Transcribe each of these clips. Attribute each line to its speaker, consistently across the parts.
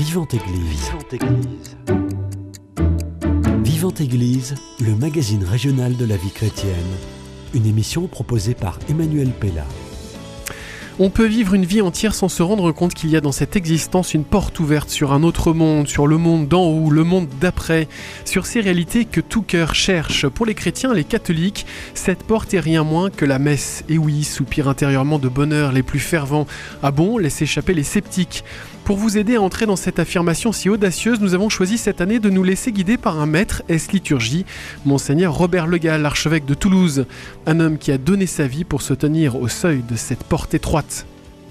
Speaker 1: Vivante Église. Vivante Église, le magazine régional de la vie chrétienne. Une émission proposée par Emmanuel Pella.
Speaker 2: On peut vivre une vie entière sans se rendre compte qu'il y a dans cette existence une porte ouverte sur un autre monde, sur le monde d'en haut, le monde d'après, sur ces réalités que tout cœur cherche. Pour les chrétiens, les catholiques, cette porte est rien moins que la messe. Et oui, soupirent intérieurement de bonheur les plus fervents. Ah bon, laisse échapper les sceptiques. Pour vous aider à entrer dans cette affirmation si audacieuse, nous avons choisi cette année de nous laisser guider par un maître liturgie, Monseigneur Robert Legall, archevêque de Toulouse, un homme qui a donné sa vie pour se tenir au seuil de cette porte étroite.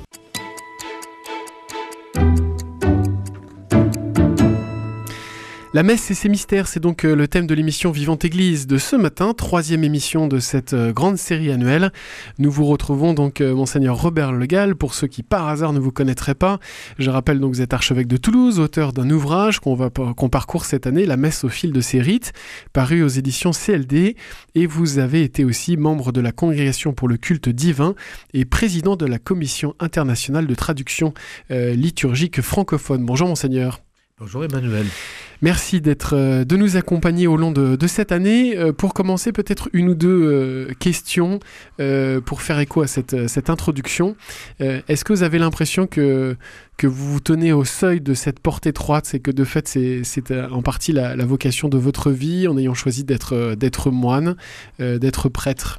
Speaker 2: La messe et ses mystères, c'est donc le thème de l'émission Vivante Église de ce matin, 3e émission de cette grande série annuelle. Nous vous retrouvons donc Monseigneur Robert Legall, pour ceux qui par hasard ne vous connaîtraient pas. Je rappelle donc que vous êtes archevêque de Toulouse, auteur d'un ouvrage qu'on parcourt cette année, La messe au fil de ses rites, paru aux éditions CLD, et vous avez été aussi membre de la Congrégation pour le culte divin et président de la Commission internationale de traduction liturgique francophone. Bonjour Monseigneur.
Speaker 3: Bonjour Emmanuel.
Speaker 2: Merci de nous accompagner au long de cette année. Pour commencer, peut-être une ou deux questions pour faire écho à cette introduction. Est-ce que vous avez l'impression que vous vous tenez au seuil de cette porte étroite, c'est que de fait c'est en partie la vocation de votre vie en ayant choisi d'être moine, d'être prêtre?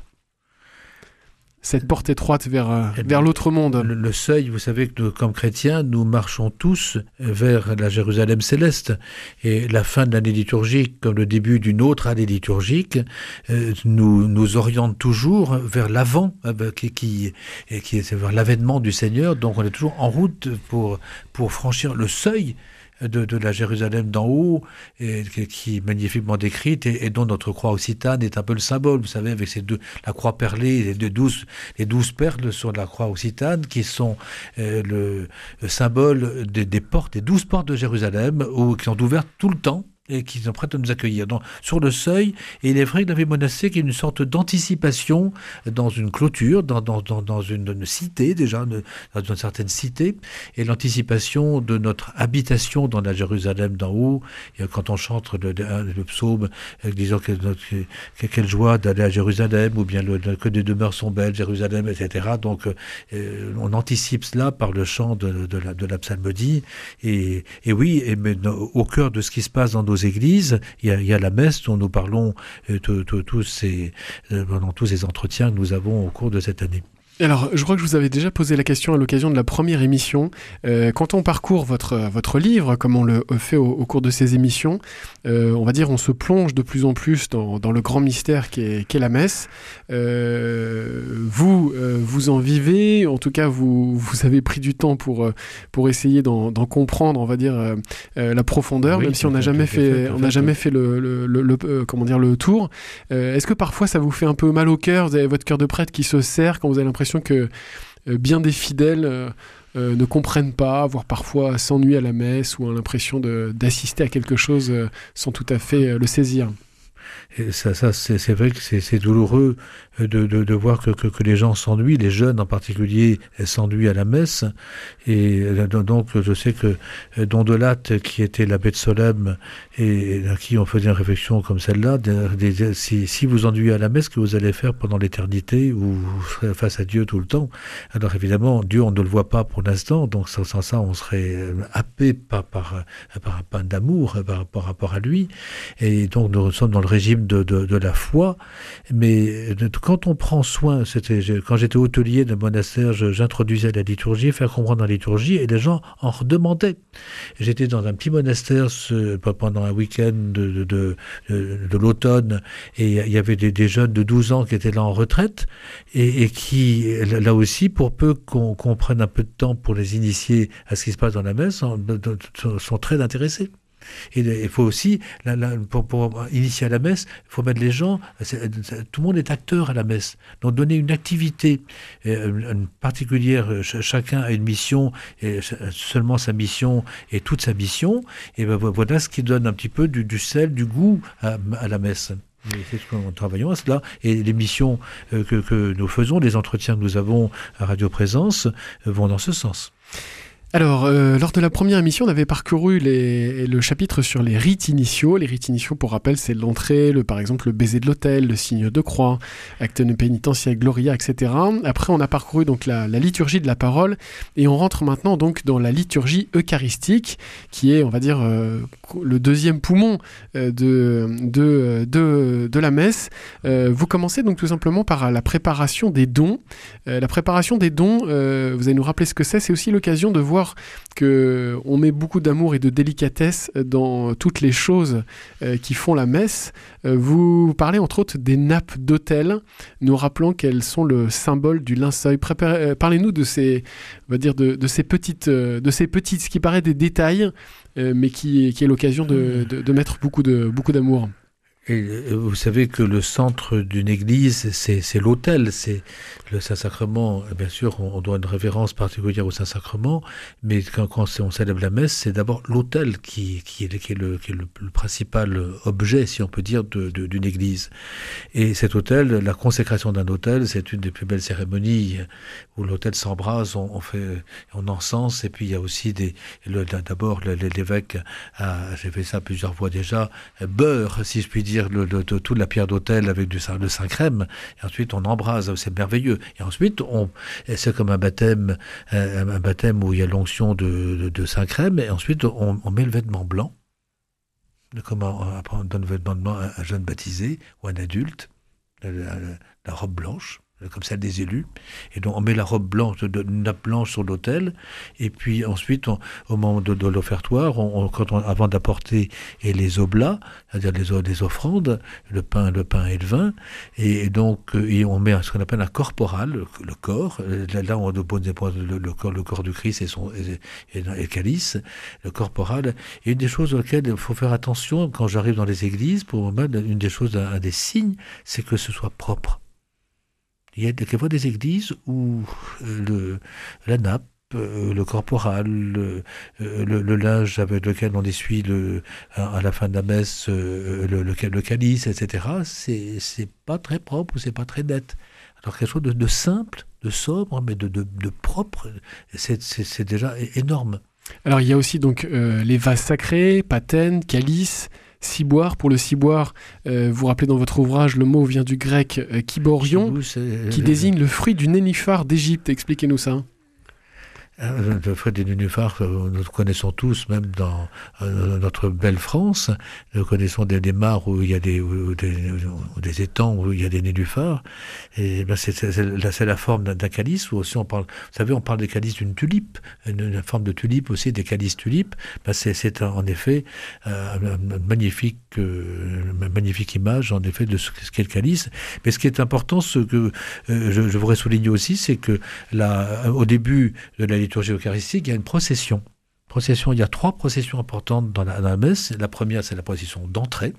Speaker 2: Cette porte étroite vers l'autre monde.
Speaker 3: Le seuil, vous savez que comme chrétiens, nous marchons tous vers la Jérusalem céleste. Et la fin de l'année liturgique, comme le début d'une autre année liturgique, nous oriente toujours vers l'avant, qui est vers l'avènement du Seigneur. Donc on est toujours en route pour franchir le seuil de la Jérusalem d'en haut, qui est magnifiquement décrite et dont notre croix occitane est un peu le symbole. Vous savez, avec la croix perlée, les 12 perles sur la croix occitane, qui sont le symbole des portes, des 12 portes de Jérusalem, qui sont ouvertes tout le temps et qui sont prêtes à nous accueillir. Donc, sur le seuil, et il est vrai que la vie monastique est une sorte d'anticipation dans une clôture, dans une cité déjà, dans une certaine cité, et l'anticipation de notre habitation dans la Jérusalem d'en haut. Et quand on chante le psaume, disant quelle joie d'aller à Jérusalem, ou bien que des demeures sont belles, Jérusalem, etc. Donc, on anticipe cela par le chant de la psalmodie. Et oui, mais au cœur de ce qui se passe dans nos églises, il y a la messe dont nous parlons pendant tous ces entretiens que nous avons au cours de cette année.
Speaker 2: Alors, je crois que je vous avais déjà posé la question à l'occasion de la première émission. Quand on parcourt votre livre, comme on le fait au cours de ces émissions, on va dire on se plonge de plus en plus dans le grand mystère qu'est la messe. Vous en vivez, en tout cas vous avez pris du temps pour essayer d'en comprendre, on va dire, la profondeur, oui, même si on n'a jamais fait le tour. Est-ce que parfois ça vous fait un peu mal au cœur? Vous avez votre cœur de prêtre qui se serre quand vous avez l'impression que bien des fidèles ne comprennent pas, voire parfois s'ennuient à la messe ou ont l'impression d'assister à quelque chose sans tout à fait le saisir?
Speaker 3: Et ça c'est vrai que c'est douloureux de voir que les gens s'ennuient, les jeunes en particulier s'ennuient à la messe. Et donc je sais que Don de Latte, qui était l'abbé de Solesmes et à qui on faisait une réflexion comme celle-là, si vous ennuyez à la messe, que vous allez faire pendant l'éternité, ou vous serez face à Dieu tout le temps. Alors évidemment, Dieu on ne le voit pas pour l'instant, donc sans ça on serait happé par un pain d'amour par rapport à lui. Et donc nous sommes dans le régime de la foi, mais quand on prend soin, quand j'étais hôtelier de monastère, j'introduisais la liturgie, faire comprendre la liturgie, et les gens en redemandaient. J'étais dans un petit monastère pendant un week-end de l'automne, et il y avait des jeunes de 12 ans qui étaient là en retraite, et qui, là aussi, pour peu qu'on prenne un peu de temps pour les initier à ce qui se passe dans la messe, sont très intéressés. Et il faut aussi, pour initier à la messe, il faut mettre les gens, tout le monde est acteur à la messe. Donc donner une activité une particulière, chacun a une mission, et seulement sa mission et toute sa mission, et ben voilà ce qui donne un petit peu du sel, du goût à la messe. Et c'est ce que nous travaillons à cela. Et les missions que nous faisons, les entretiens que nous avons à Radio Présence vont dans ce sens.
Speaker 2: Alors, lors de la première émission, on avait parcouru le chapitre sur les rites initiaux. Les rites initiaux, pour rappel, c'est l'entrée, par exemple le baiser de l'autel, le signe de croix, acte de pénitencia, gloria, etc. Après, on a parcouru donc la liturgie de la parole et on rentre maintenant donc dans la liturgie eucharistique, qui est, on va dire, le deuxième poumon de la messe. Vous commencez donc tout simplement par la préparation des dons. La préparation des dons, vous allez nous rappeler ce que c'est. C'est aussi l'occasion de voir qu'on met beaucoup d'amour et de délicatesse dans toutes les choses qui font la messe. Vous parlez entre autres des nappes d'autel, nous rappelant qu'elles sont le symbole du linceul. Parlez-nous de ces, on va dire de ces petites, ce qui paraît des détails, mais qui est l'occasion de mettre beaucoup d'amour.
Speaker 3: Et vous savez que le centre d'une église, c'est l'autel, c'est le Saint-Sacrement. Bien sûr, on doit une révérence particulière au Saint-Sacrement, mais quand on célèbre la messe, c'est d'abord l'autel qui est le principal objet, si on peut dire, d'une église. Et cet autel, la consécration d'un autel, c'est une des plus belles cérémonies où l'autel s'embrase, on encense, et puis il y a aussi d'abord l'évêque, j'ai fait ça plusieurs fois déjà, beurre, si je puis dire, toute la pierre d'autel avec le Saint-Crème, et ensuite on embrase, c'est merveilleux. Et ensuite, c'est comme un baptême où il y a l'onction de Saint-Crème, et ensuite on met le vêtement blanc, comme on donne le vêtement blanc à un jeune baptisé ou un adulte, la robe blanche, comme celle des élus, et donc on met la robe blanche, une nappe blanche sur l'autel, et puis ensuite, au moment de l'offertoire, avant d'apporter les oblats, c'est-à-dire les offrandes, le pain et le vin, et donc on met ce qu'on appelle un corporal, le corps, là on dépose le corps du Christ et le calice, le corporal, et une des choses auxquelles il faut faire attention quand j'arrive dans les églises, pour moi, une des choses, un des signes, c'est que ce soit propre. Il y a quelquefois des églises où la nappe, le corporal, le linge avec lequel on essuie à la fin de la messe le calice, etc., c'est pas très propre ou c'est pas très net. Alors quelque chose de simple, de sobre, mais de propre, c'est déjà énorme.
Speaker 2: Alors il y a aussi donc les vases sacrés, patènes, calices, ciboire. Pour le ciboire, vous rappelez dans votre ouvrage, le mot vient du grec kiborion, qui désigne le fruit du nénuphar d'Égypte. Expliquez-nous ça.
Speaker 3: Le fruit des nénuphars, nous connaissons tous, même dans notre belle France. Nous connaissons des mares où il y a des étangs où il y a des nénuphars. Et ben c'est la forme d'un calice. Ou aussi on parle des calices d'une tulipe, une forme de tulipe aussi, des calices tulipes. Ben c'est en effet une magnifique image en effet de ce qu'est le calice. Mais ce qui est important, ce que je voudrais souligner aussi, c'est que au début de la liturgie eucharistique, il y a une procession. Il y a 3 processions importantes dans la messe. La première, c'est la procession d'entrée.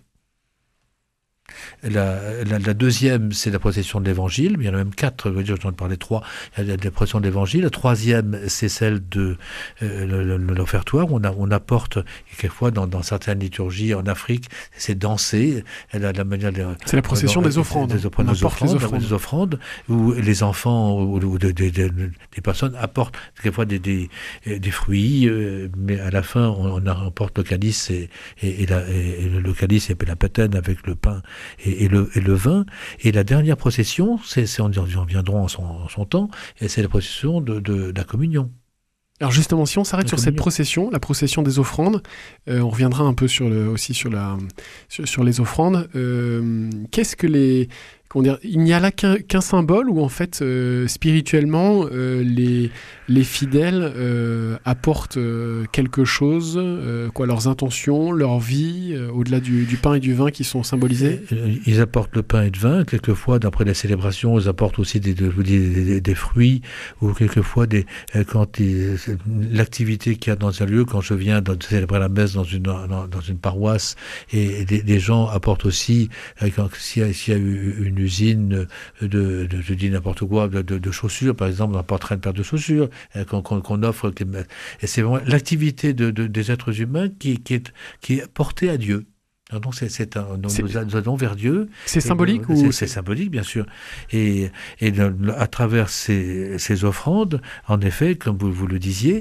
Speaker 3: La deuxième, c'est la procession de l'évangile. Il y en a même 4, je veux dire, j'en ai parlé 3. Il y a la procession de l'évangile. La troisième, c'est celle de l'offertoire. On apporte, quelquefois, dans certaines liturgies en Afrique, c'est danser.
Speaker 2: C'est la procession des offrandes.
Speaker 3: Des offrandes, où les enfants ou des personnes apportent quelquefois des fruits, mais à la fin, on apporte le calice et le calice et la patène avec le pain et le vin. Et la dernière procession, on y viendra en son temps, et c'est la procession de la communion.
Speaker 2: Alors justement, si on s'arrête sur cette procession, la procession des offrandes, on reviendra un peu sur les offrandes. Qu'est-ce que il n'y a là qu'un symbole où en fait spirituellement les fidèles apportent quelque chose, leurs intentions, leur vie, au-delà du pain et du vin qui sont symbolisés.
Speaker 3: Ils apportent le pain et le vin. Quelquefois, d'après la célébration, ils apportent aussi des fruits, ou quelquefois l'activité qu'il y a dans un lieu. Quand je viens de célébrer la messe dans une paroisse, et des gens apportent aussi, s'il y a eu une usine je dis n'importe quoi, de chaussures, par exemple, on apporterait une paire de chaussures qu'on offre. Et c'est vraiment l'activité des êtres humains qui est portée à Dieu. Donc nous allons vers Dieu.
Speaker 2: C'est symbolique ou
Speaker 3: c'est symbolique, bien sûr. Et à travers ces offrandes, en effet, comme vous le disiez,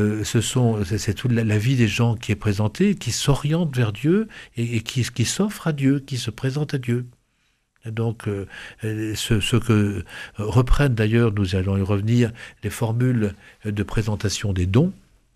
Speaker 3: c'est toute la vie des gens qui est présentée, qui s'orientent vers Dieu et qui s'offrent à Dieu, qui se présentent à Dieu. Donc, ce que reprennent d'ailleurs, nous allons y revenir, les formules de présentation des dons,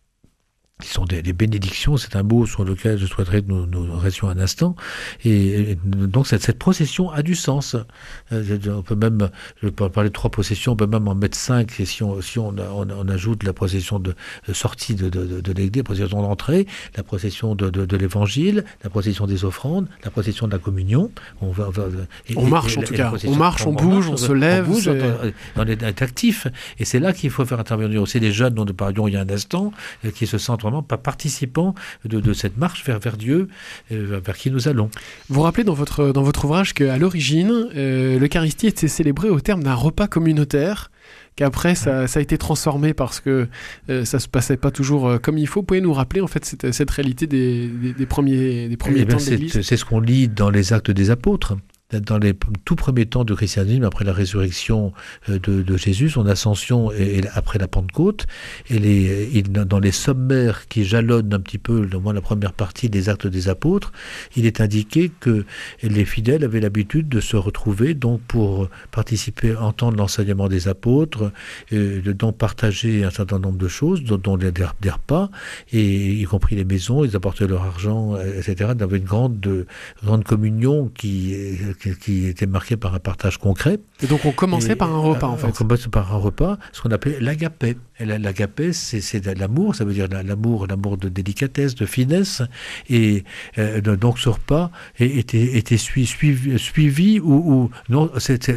Speaker 3: qui sont des bénédictions, c'est un mot sur lequel je souhaiterais que nous restions un instant. Et donc cette procession a du sens. On peut même, je peux parler de 3 processions, on peut même en mettre 5, et si on ajoute la procession de sortie de l'église, la procession d'entrée, la procession de l'évangile, la procession des offrandes, la procession de la communion.
Speaker 2: On marche en tout cas, on marche, on bouge, on se lève.
Speaker 3: On est actif. Et c'est là qu'il faut faire intervenir aussi les jeunes dont nous parlions il y a un instant, qui se sentent vraiment pas participants de cette marche vers Dieu, vers qui nous allons.
Speaker 2: Vous rappelez dans votre ouvrage qu'à l'origine, l'Eucharistie était célébrée au terme d'un repas communautaire, qu'après ça a été transformé parce que ça se passait pas toujours comme il faut. Vous pouvez nous rappeler en fait cette réalité des premiers temps de l'Église?
Speaker 3: C'est ce qu'on lit dans les Actes des Apôtres. Dans les tout premiers temps du christianisme, après la résurrection de Jésus, son ascension et après la Pentecôte, et dans les sommaires qui jalonnent un petit peu, au moins la première partie des Actes des Apôtres, il est indiqué que les fidèles avaient l'habitude de se retrouver donc pour participer, entendre l'enseignement des apôtres, donc partager un certain nombre de choses, dont des repas, et y compris les maisons, ils apportaient leur argent, etc. Il y avait une grande communion qui était marqué par un partage concret.
Speaker 2: Et donc on commençait par un repas, en fait.
Speaker 3: On commençait par un repas, ce qu'on appelait l'agapé. Et l'agapé, c'est de l'amour, ça veut dire l'amour de délicatesse, de finesse. Et donc ce repas était suivi ou non,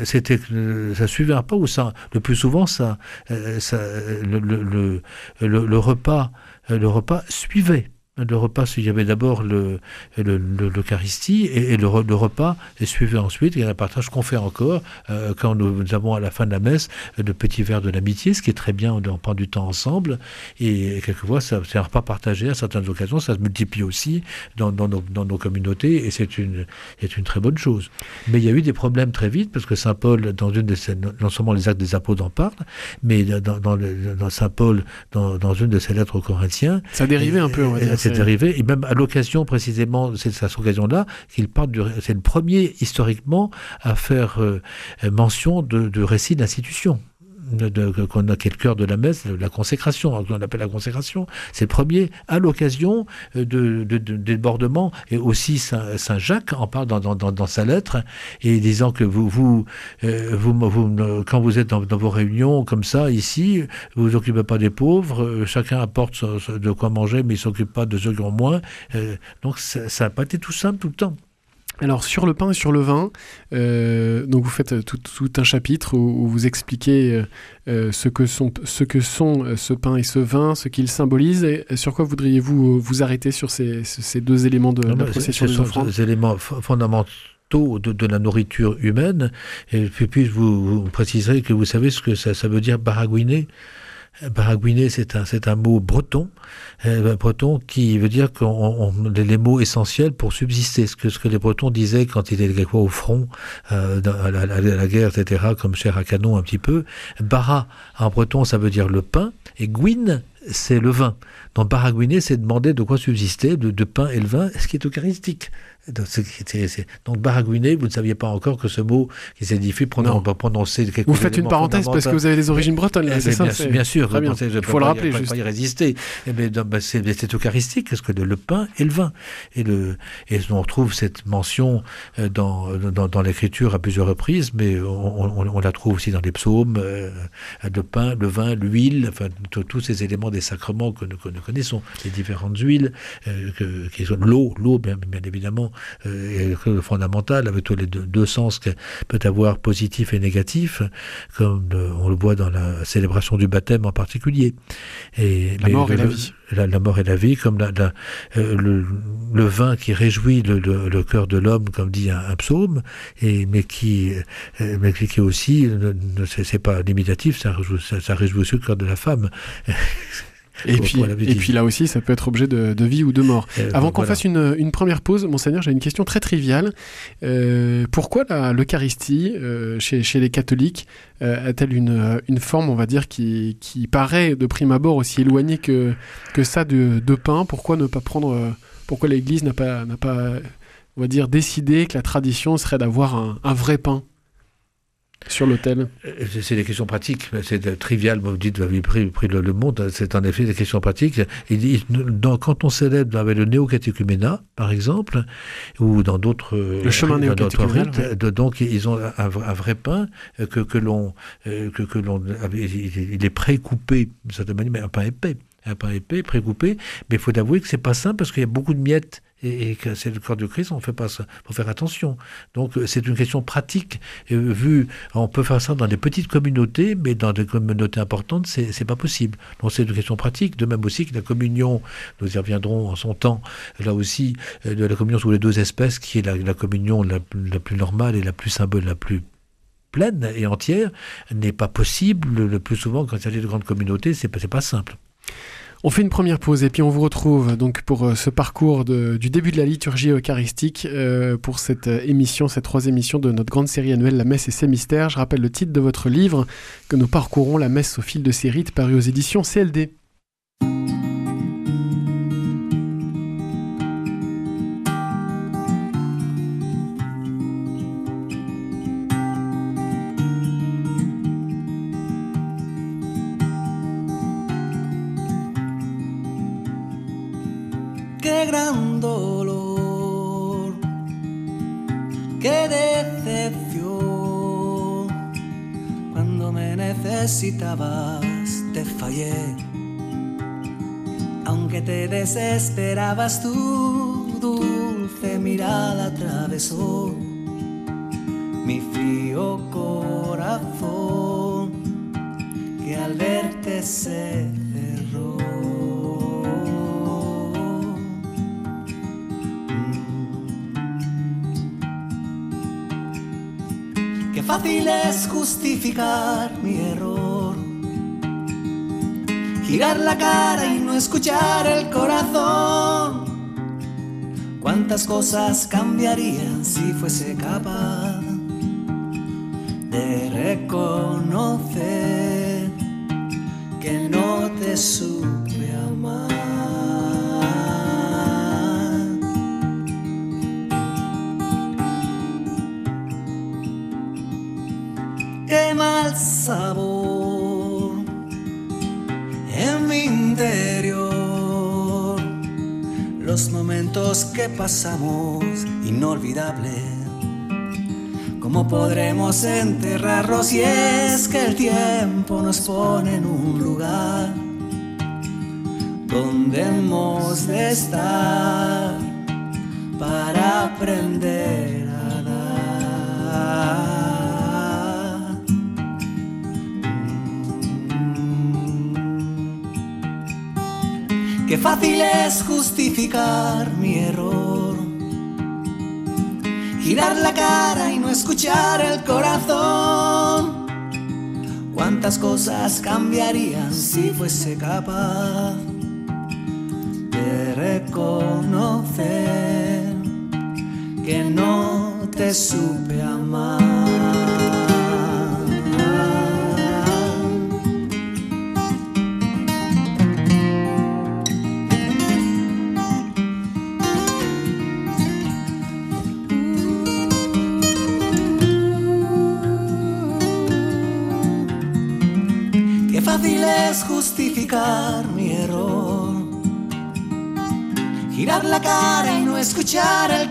Speaker 3: ça suivait un pas ou ça. Le plus souvent, le repas suivait. Le repas, il y avait d'abord l'Eucharistie et le repas suivait ensuite. Il y a un partage qu'on fait encore quand nous avons à la fin de la messe le petit verre de l'amitié, ce qui est très bien, on prend du temps ensemble. Et quelquefois, c'est un repas partagé à certaines occasions, ça se multiplie aussi dans nos communautés et c'est une très bonne chose. Mais il y a eu des problèmes très vite parce que Saint Paul, non seulement les Actes des Apôtres en parlent, mais dans Saint Paul, dans une de ses lettres aux Corinthiens,
Speaker 2: ça dérivait un peu, on va dire.
Speaker 3: C'est arrivé, et même à l'occasion précisément, c'est à cette occasion-là qu'il parle c'est le premier historiquement à faire mention de récit d'institution. Qu'on a qui est le cœur de la messe, la consécration, qu'on appelle la consécration, c'est le premier à l'occasion de débordement, et aussi Saint Jacques en parle dans sa lettre, et disant que vous quand vous êtes dans vos réunions comme ça, ici, vous vous occupez pas des pauvres, chacun apporte de quoi manger, mais il s'occupe pas de ceux qui ont moins, donc ça n'a pas été tout simple tout le temps.
Speaker 2: Alors sur le pain et sur le vin, donc vous faites tout un chapitre où vous expliquez ce que sont ce pain et ce vin, ce qu'ils symbolisent. Et sur quoi voudriez-vous vous arrêter sur ces 2 éléments de la procession des offrandes?
Speaker 3: Ce sont des éléments fondamentaux de la nourriture humaine. Et puis vous préciserez que vous savez ce que ça veut dire baragouiner. Baragouiner, c'est un mot breton qui veut dire les mots essentiels pour subsister. Ce que les Bretons disaient quand ils étaient au front, à la guerre, etc., comme chair à canon un petit peu. Bara, en breton, ça veut dire le pain, et gouine, c'est le vin. Donc baragouiner, c'est demander de quoi subsister, de pain et le vin, ce qui est eucharistique. Donc baragouiner, vous ne saviez pas encore que ce mot qui s'est diffus prononcer quelques.
Speaker 2: Vous faites une parenthèse parce que vous avez des origines bretonnes, là, c'est ça?
Speaker 3: Bien sûr,
Speaker 2: très bien. Il faut le rappeler.
Speaker 3: Je ne peux pas y résister. C'est eucharistique, parce que le pain et le vin. Et on retrouve cette mention dans l'écriture à plusieurs reprises, mais on la trouve aussi dans les psaumes, le pain, le vin, l'huile, enfin tous ces éléments des sacrements que nous connaissons, les différentes huiles, qui sont l'eau, bien évidemment, est fondamental, avec tous les deux sens qu'elle peut avoir, positif et négatif, comme on le voit dans la célébration du baptême en particulier.
Speaker 2: La mort et la vie.
Speaker 3: La mort et la vie, comme le vin qui réjouit le cœur de l'homme, comme dit un psaume, mais qui aussi, c'est pas limitatif, ça réjouit aussi le cœur de la femme.
Speaker 2: Et puis là aussi, ça peut être objet de vie ou de mort. Avant qu'on fasse une première pause, Monseigneur, j'ai une question très triviale. Pourquoi l'Eucharistie, chez les catholiques, a-t-elle une forme, on va dire, qui paraît de prime abord aussi éloignée que ça de pain? Pourquoi ne pas prendre... pourquoi l'Église n'a pas, on va dire, décidé que la tradition serait d'avoir un vrai pain sur l'autel?
Speaker 3: C'est des questions pratiques, c'est trivial, vous dites, vous avez pris le monde, c'est en effet des questions pratiques. Quand on célèbre avec le néo-catéchuménat, par exemple, ou dans d'autres...
Speaker 2: Le chemin néo-catéchuménal,
Speaker 3: donc ils ont un vrai pain que l'on... il est précoupé, d'une certaine manière, mais un pain épais, précoupé, mais il faut avouer que c'est pas simple parce qu'il y a beaucoup de miettes et que c'est le corps de Christ, on fait pas ça, faut faire attention. Donc c'est une question pratique. On peut faire ça dans des petites communautés, mais dans des communautés importantes, c'est pas possible. Donc c'est une question pratique. De même aussi que la communion, nous y reviendrons en son temps, là aussi, de la communion sous les deux espèces, qui est la communion la plus normale et la plus symbole, la plus pleine et entière, n'est pas possible. Le plus souvent, quand il s'agit de grandes communautés, c'est pas simple.
Speaker 2: On fait une première pause et puis on vous retrouve donc pour ce parcours du début de la liturgie eucharistique pour cette émission, cette 3e émission de notre grande série annuelle La Messe et ses mystères. Je rappelle le titre de votre livre que nous parcourons, La Messe au fil de ses rites, paru aux éditions CLD.
Speaker 4: Qué gran dolor, qué decepción. Cuando me necesitabas te fallé, aunque te desesperabas, tu dulce mirada atravesó mi frío corazón, que al verte se cerró. Qué fácil es justificar mi error, girar la cara y no escuchar el corazón. Cuántas cosas cambiarían si fuese capaz de reconocer que no te supe amar. Qué mal sabor en mi interior, los momentos que pasamos inolvidables. ¿Cómo podremos enterrarlos si es que el tiempo nos pone en un lugar donde hemos de estar para aprender a dar? Qué fácil es justificar mi error, girar la cara y no escuchar el corazón. Cuántas cosas cambiarían si fuese capaz de reconocer que no te supe amar. Qué fácil es justificar mi error, girar la cara y no escuchar el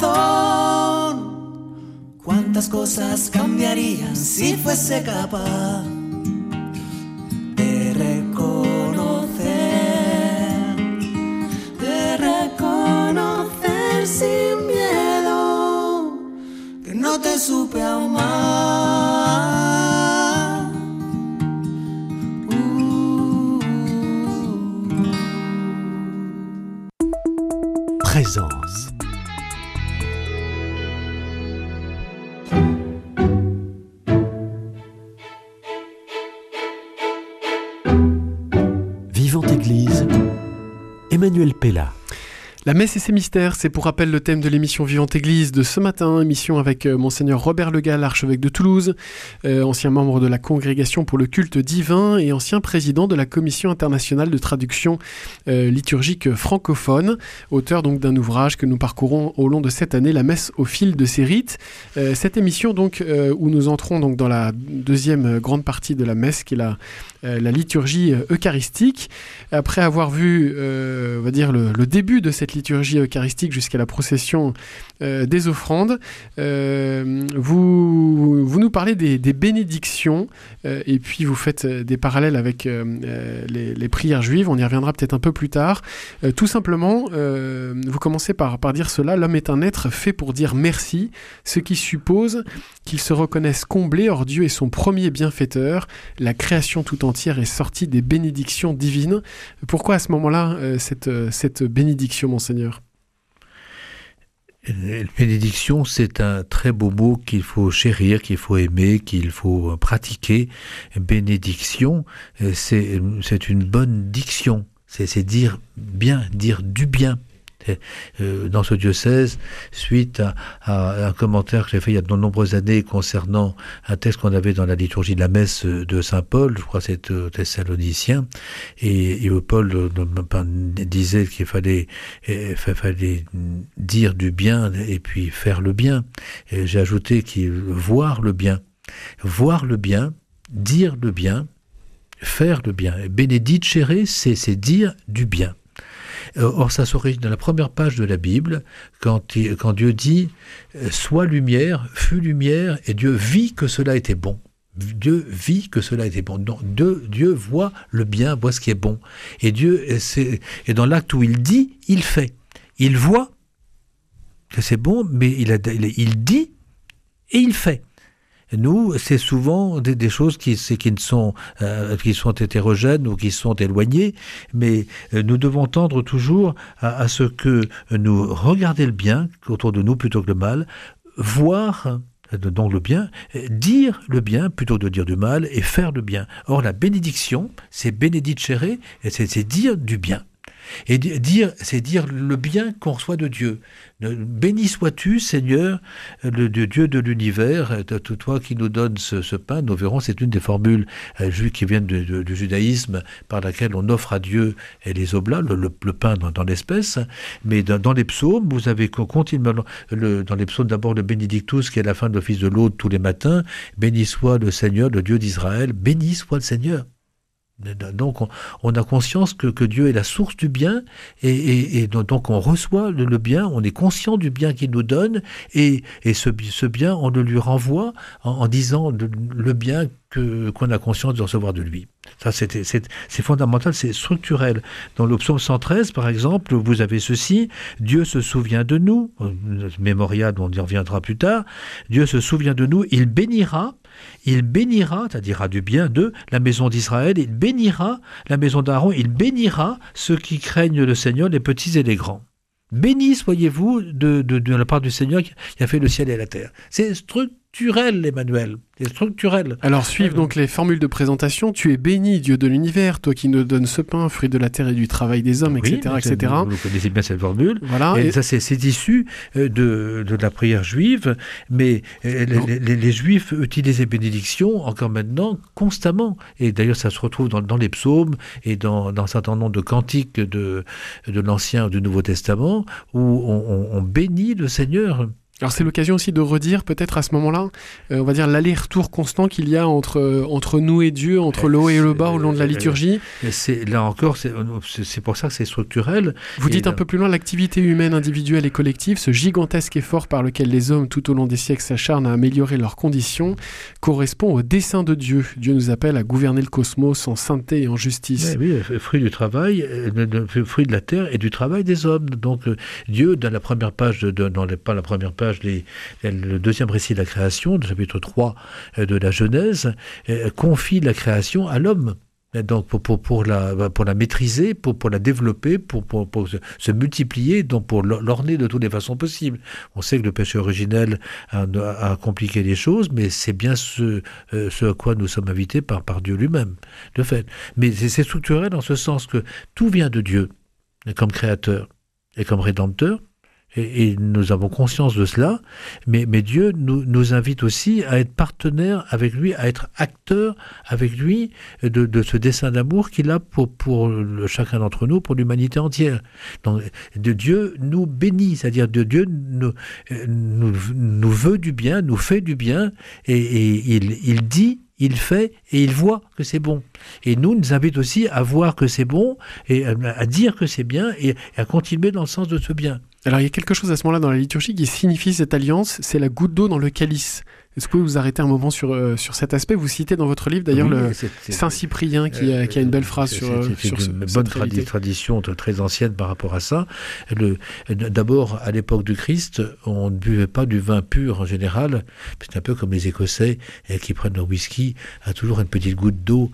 Speaker 4: corazón. Cuántas cosas cambiarían si fuese capaz de reconocer sin miedo que no te supe amar.
Speaker 1: Présence. Vivante Église, Emmanuel Pella.
Speaker 2: La messe et ses mystères, c'est pour rappel le thème de l'émission Vivante Église de ce matin, émission avec Monseigneur Robert Legall, archevêque de Toulouse, ancien membre de la Congrégation pour le culte divin et ancien président de la Commission internationale de traduction liturgique francophone, auteur donc d'un ouvrage que nous parcourons au long de cette année, La messe au fil de ses rites. Cette émission donc où nous entrons donc dans la deuxième grande partie de la messe qui est la liturgie eucharistique. Après avoir vu, on va dire, le début de cette liturgie eucharistique jusqu'à la procession des offrandes, vous nous parlez des bénédictions et puis vous faites des parallèles avec les prières juives. On y reviendra peut-être un peu plus tard. Tout simplement, vous commencez par dire cela: l'homme est un être fait pour dire merci, ce qui suppose qu'il se reconnaisse comblé. Or Dieu est son premier bienfaiteur. La création tout entière est sortie des bénédictions divines. Pourquoi à ce moment-là cette bénédiction, Monseigneur ?
Speaker 3: Bénédiction, c'est un très beau mot qu'il faut chérir, qu'il faut aimer, qu'il faut pratiquer. Bénédiction, c'est une bonne diction. C'est dire bien, dire du bien. Dans ce diocèse, suite à un commentaire que j'ai fait il y a de nombreuses années concernant un texte qu'on avait dans la liturgie de la messe de Saint Paul, je crois que c'est Thessaloniciens, et Paul disait qu'il fallait dire du bien et puis faire le bien. Et j'ai ajouté voir le bien, dire le bien, faire le bien. Benedicere, c'est dire du bien. Or, ça s'origine dans la première page de la Bible, quand Dieu dit « Sois lumière, fut lumière, et Dieu vit que cela était bon ». Dieu vit que cela était bon. Donc, Dieu voit le bien, voit ce qui est bon. Et Dieu, et dans l'acte où il dit, il fait. Il voit que c'est bon, mais il dit et il fait. Nous, c'est souvent des choses qui sont hétérogènes ou qui sont éloignées, mais nous devons tendre toujours à ce que nous regarder le bien autour de nous plutôt que le mal, voir donc le bien, dire le bien plutôt que de dire du mal et faire le bien. Or, la bénédiction, c'est benedicere, c'est dire du bien. Et c'est dire le bien qu'on reçoit de Dieu. Béni sois-tu, Seigneur, le Dieu de l'univers, toi qui nous donnes ce pain. Nous verrons, c'est une des formules juives qui viennent du judaïsme, par laquelle on offre à Dieu les oblats, le pain dans l'espèce. Mais dans les psaumes, vous avez continuellement, dans les psaumes, d'abord le Benedictus, qui est la fin de l'office de l'aude tous les matins. Béni soit le Seigneur, le Dieu d'Israël. Béni soit le Seigneur. Donc on a conscience que Dieu est la source du bien et donc on reçoit le bien, on est conscient du bien qu'il nous donne et ce bien on le lui renvoie en disant le bien qu'on a conscience de recevoir de lui. Ça c'est fondamental, c'est structurel. Dans le psaume 113 par exemple, vous avez ceci: Dieu se souvient de nous, mémorial, on y reviendra plus tard. Dieu se souvient de nous, il bénira, c'est-à-dire du bien de la maison d'Israël, il bénira la maison d'Aaron, il bénira ceux qui craignent le Seigneur, les petits et les grands. Bénis soyez-vous de la part du Seigneur qui a fait le ciel et la terre. C'est structurel, Emmanuel. C'est structurel.
Speaker 2: Alors suivent donc les formules de présentation. Tu es béni, Dieu de l'univers, toi qui nous donnes ce pain, fruit de la terre et du travail des hommes, etc.
Speaker 3: Oui,
Speaker 2: etc.
Speaker 3: Vous connaissez bien cette formule.
Speaker 2: Voilà.
Speaker 3: Et ça, c'est issu de la prière juive, mais les Juifs utilisent les bénédictions encore maintenant constamment. Et d'ailleurs, ça se retrouve dans les psaumes et dans un certain nombre de cantiques de l'Ancien ou du Nouveau Testament où on bénit le Seigneur.
Speaker 2: Alors c'est l'occasion aussi de redire peut-être à ce moment-là, on va dire l'aller-retour constant qu'il y a entre nous et Dieu, entre le haut et le bas au long de la liturgie.
Speaker 3: Là encore, c'est pour ça que c'est structurel.
Speaker 2: Vous dites un peu plus loin, l'activité humaine individuelle et collective, ce gigantesque effort par lequel les hommes tout au long des siècles s'acharnent à améliorer leurs conditions, correspond au dessein de Dieu. Dieu nous appelle à gouverner le cosmos en sainteté et en justice.
Speaker 3: Oui, fruit du travail, fruit de la terre et du travail des hommes. Donc Dieu, dans la première page, pas la première page, le deuxième récit de la création, le chapitre 3 de la Genèse, confie la création à l'homme. Donc pour la maîtriser, pour la développer, pour se multiplier, donc pour l'orner de toutes les façons possibles. On sait que le péché originel a compliqué les choses, mais c'est bien ce à quoi nous sommes invités par Dieu lui-même, de fait. Mais c'est structuré dans ce sens que tout vient de Dieu, comme créateur et comme rédempteur, et nous avons conscience de cela, mais Dieu nous invite aussi à être partenaires avec lui, à être acteurs avec lui de ce dessein d'amour qu'il a pour chacun d'entre nous, pour l'humanité entière. Donc, Dieu nous bénit, c'est-à-dire Dieu nous veut du bien, nous fait du bien, et il dit, il fait et il voit que c'est bon. Et nous invite aussi à voir que c'est bon et à dire que c'est bien et à continuer dans le sens de ce bien.
Speaker 2: Alors il y a quelque chose à ce moment-là dans la liturgie qui signifie cette alliance, c'est la goutte d'eau dans le calice. Est-ce que vous vous arrêtez un moment sur cet aspect? Vous citez dans votre livre d'ailleurs Saint Cyprien qui a une belle phrase sur
Speaker 3: une bonne tradition très ancienne par rapport à ça. D'abord, à l'époque du Christ, on ne buvait pas du vin pur en général. C'est un peu comme les Écossais qui prennent leur whisky, toujours une petite goutte d'eau,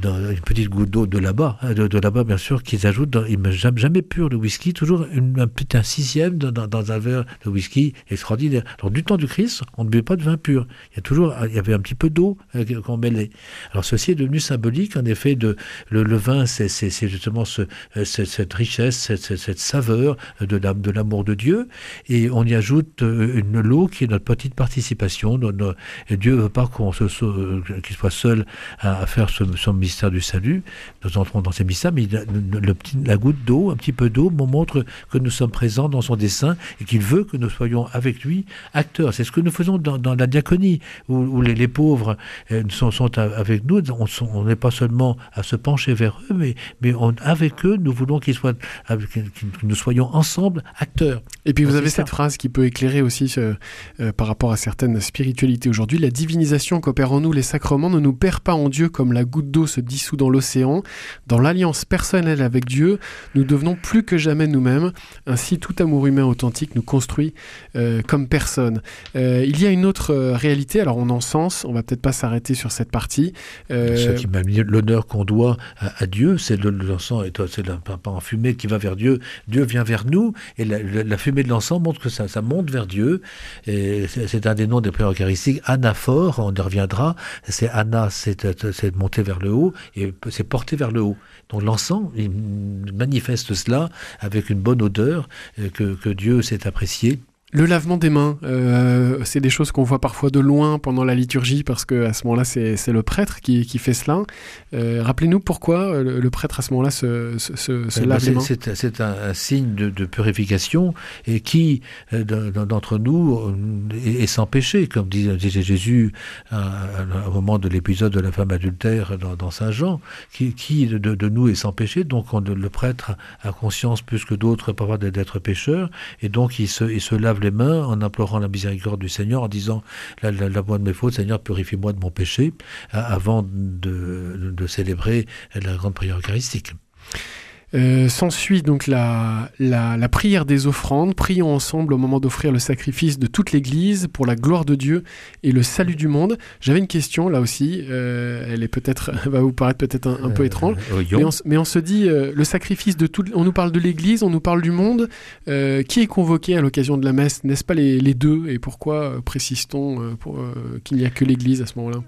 Speaker 3: de là-bas, de là-bas bien sûr, qu'ils ajoutent. Ils ne mettent jamais pur le whisky, toujours un sixième dans un verre de whisky extraordinaire. Alors du temps du Christ, on ne buvait pas de vin pur. Il y avait un petit peu d'eau qu'on mêlait. Alors ceci est devenu symbolique, en effet, le vin, c'est justement cette richesse, cette saveur de l'amour de Dieu, et on y ajoute l'eau qui est notre petite participation. Dieu ne veut pas qu'il soit seul à faire son mystère du salut. Nous entrons dans ces mystères, mais la goutte d'eau, un petit peu d'eau, nous montre que nous sommes présents dans son dessein et qu'il veut que nous soyons avec lui acteurs. C'est ce que nous faisons dans la diaconie, où les pauvres sont avec nous. On n'est pas seulement à se pencher vers eux, mais avec eux, nous voulons que nous soyons ensemble acteurs.
Speaker 2: Et puis vous avez cette phrase qui peut éclairer aussi par rapport à certaines spiritualités aujourd'hui. La divinisation qu'opèrent en nous les sacrements ne nous perd pas en Dieu comme la goutte d'eau se dissout dans l'océan. Dans l'alliance personnelle avec Dieu, nous devenons plus que jamais nous-mêmes. Ainsi, tout amour humain authentique nous construit comme personne. Il y a une autre réalité, alors on encense, on va peut-être pas s'arrêter sur cette partie.
Speaker 3: Ce qui m'a mis l'honneur qu'on doit à Dieu, c'est l'encens, c'est un pain en fumée qui va vers Dieu. Dieu vient vers nous, et la fumée de l'encens montre que ça monte vers Dieu. Et c'est un des noms des prières eucharistiques, anaphore, on y reviendra. C'est ana, c'est monter vers le haut, et c'est porter vers le haut. Donc l'encens, il manifeste cela avec une bonne odeur que Dieu sait apprécier.
Speaker 2: Le lavement des mains, c'est des choses qu'on voit parfois de loin pendant la liturgie, parce qu'à ce moment-là, c'est le prêtre qui fait cela. Rappelez-nous pourquoi le prêtre, à ce moment-là, se lave les mains.
Speaker 3: C'est un signe de purification, et qui, d'entre nous, est sans péché, comme disait Jésus au moment de l'épisode de la femme adultère dans Saint Jean, qui de nous est sans péché. Donc le prêtre a conscience plus que d'autres parfois d'être pécheur, et donc il se lave les mains en implorant la miséricorde du Seigneur, en disant la moi de mes fautes, Seigneur, purifie-moi de mon péché, avant de célébrer la grande prière eucharistique.
Speaker 2: S'ensuit donc la prière des offrandes. Prions ensemble au moment d'offrir le sacrifice de toute l'Église pour la gloire de Dieu et le salut du monde. J'avais une question là aussi, elle va vous paraître peut-être un peu étrange, mais on se dit le sacrifice de tout. On nous parle de l'Église, on nous parle du monde. Qui est convoqué à l'occasion de la messe? N'est-ce pas les deux? Et pourquoi précise-t-on qu'il n'y a que l'Église à ce moment-là?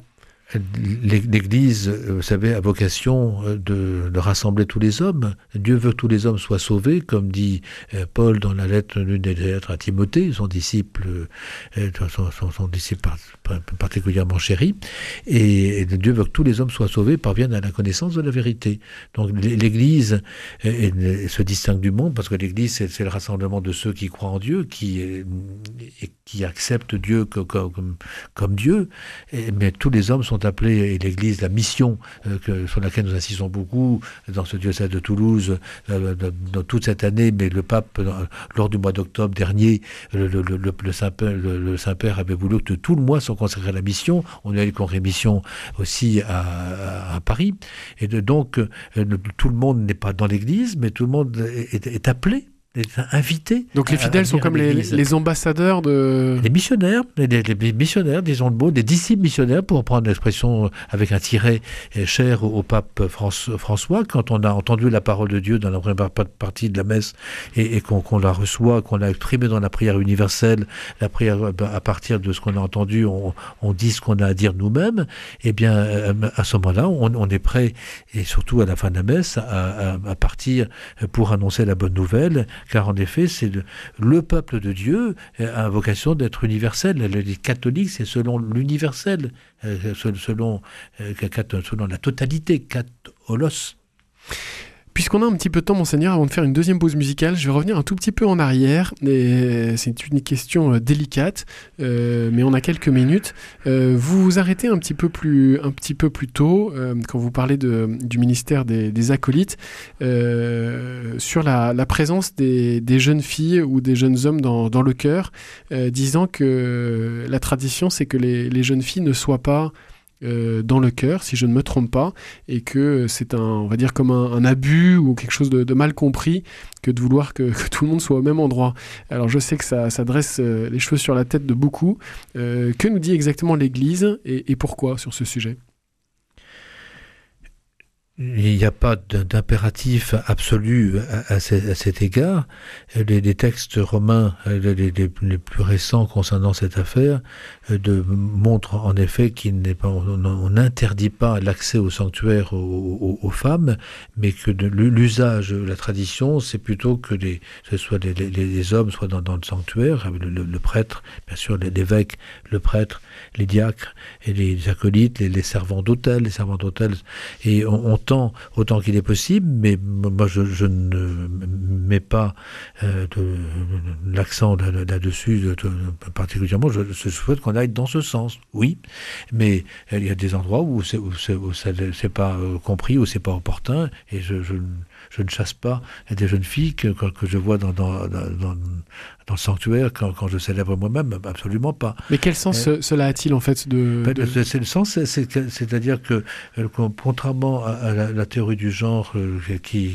Speaker 3: L'Église, vous savez, a vocation de rassembler tous les hommes. Dieu veut que tous les hommes soient sauvés, comme dit Paul dans l'une des lettres à Timothée, son disciple particulièrement chéri. Et Dieu veut que tous les hommes soient sauvés, parviennent à la connaissance de la vérité. Donc l'Église se distingue du monde, parce que l'Église, c'est le rassemblement de ceux qui croient en Dieu, qui acceptent Dieu comme Dieu. Mais tous les hommes sont appelés, et l'Église, la mission sur laquelle nous insistons beaucoup dans ce diocèse de Toulouse dans toute cette année, mais le pape, lors du mois d'octobre dernier, le Saint-Père avait voulu que tout le mois soit consacré à la mission. On a eu une congrès-mission aussi à Paris, et donc tout le monde n'est pas dans l'Église, mais tout le monde est appelé est invité.
Speaker 2: Donc les fidèles sont comme les ambassadeurs de...
Speaker 3: Les missionnaires, les missionnaires, disons le mot, des disciples missionnaires, pour prendre l'expression avec un tiret cher au pape François, quand on a entendu la parole de Dieu dans la première partie de la messe et qu'on la reçoit, qu'on l'a exprimée dans la prière universelle, la prière à partir de ce qu'on a entendu, on dit ce qu'on a à dire nous-mêmes, et bien à ce moment-là, on est prêt, et surtout à la fin de la messe, à partir pour annoncer la bonne nouvelle, car en effet, le peuple de Dieu a vocation d'être universel. Les catholiques, c'est selon l'universel, selon la totalité, katholos.
Speaker 2: Puisqu'on a un petit peu de temps, Monseigneur, avant de faire une deuxième pause musicale, je vais revenir un tout petit peu en arrière. Et c'est une question délicate, mais on a quelques minutes. Vous vous arrêtez un petit peu plus tôt, quand vous parlez du ministère des acolytes, sur la présence des jeunes filles ou des jeunes hommes dans le chœur, disant que la tradition, c'est que les jeunes filles ne soient pas dans le chœur, si je ne me trompe pas, et que c'est on va dire comme un abus ou quelque chose de mal compris que de vouloir que tout le monde soit au même endroit. Alors je sais que ça dresse les cheveux sur la tête de beaucoup. Que nous dit exactement l'Église et pourquoi sur ce sujet ?
Speaker 3: Il n'y a pas d'impératif absolu à cet égard. Les textes romains les plus récents concernant cette affaire montrent en effet on n'interdit pas l'accès au sanctuaire aux femmes, mais que l'usage, la tradition, c'est plutôt que ce soit les hommes soient dans le sanctuaire, le prêtre, bien sûr l'évêque, le prêtre, les diacres et les acolytes, les servants d'autel, et on tend autant qu'il est possible, mais moi je ne mets pas l'accent là-dessus particulièrement. Je souhaite qu'on aille dans ce sens, oui, mais il y a des endroits où c'est pas compris, où c'est pas opportun, et je ne chasse pas des jeunes filles que je vois dans le sanctuaire quand je célèbre moi-même, absolument pas.
Speaker 2: Mais quel sens cela a-t-il en fait
Speaker 3: C'est le sens, c'est-à-dire que contrairement à la théorie du genre qui